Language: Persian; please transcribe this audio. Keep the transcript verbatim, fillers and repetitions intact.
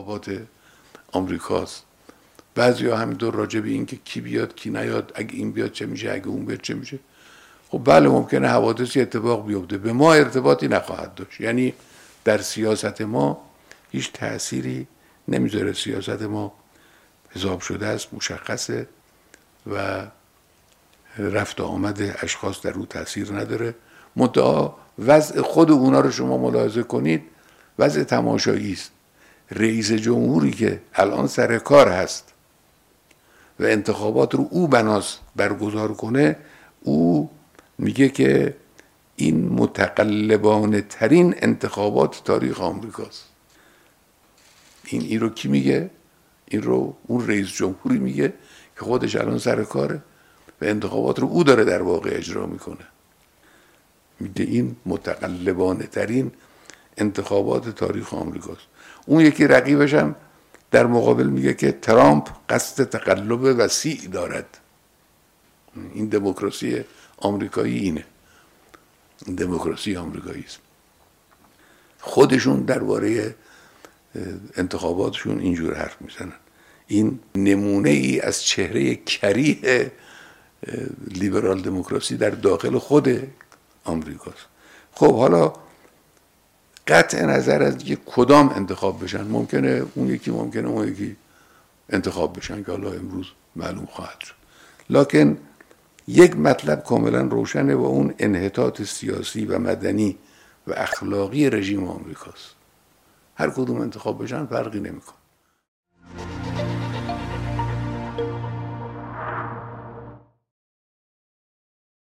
انتخابات آمریکاست. بعضیا همینطور راجع به این که کی بیاد کی نیاد، اگه این بیاد چه میشه، اگه اون بیاد چه میشه. خب بله ممکنه حوادثی اتفاق بیفته، به ما ارتباطی نخواهد داشت. یعنی در سیاست ما هیچ تأثیری نمیذاره. سیاست ما حساب شده است، مشخصه و رفت و آمد اشخاص در او تأثیر نداره. منتها وضع خود اونا رو شما ملاحظه کنید، وضع تماشایی است. رئیس جمهوری که الان سر کار هست و انتخابات رو او بناس برگزار کنه، او میگه که این متقلبانه ترین انتخابات تاریخ آمریکاست. این این رو کی میگه؟ این رو اون رئیس جمهوری میگه که خودش الان سر کاره و انتخابات رو او داره در واقع اجرا میکنه. میگه این متقلبانه ترین انتخابات تاریخ آمریکاست. اون یکی رقیبش هم در مقابل میگه که ترامپ قصد تقلب وسیع دارد. این دموکراسی آمریکایی اینه، این دموکراسی آمریکایی است. خودشون درباره انتخاباتشون اینجور حرف میزنن. این نمونه ای از چهره کریه لیبرال دموکراسی در داخل خود آمریکاست. خب حالا قطع نظر از که کدام انتخاب بشن، ممکنه اون یکی ممکنه اون یکی انتخاب بشن که حالا امروز معلوم خواهد شد. لکن یک مطلب کاملا روشنه و اون انحطاط سیاسی و مدنی و اخلاقی رژیم آمریکاست. هر کدوم انتخاب بشن فرقی نمیکنه.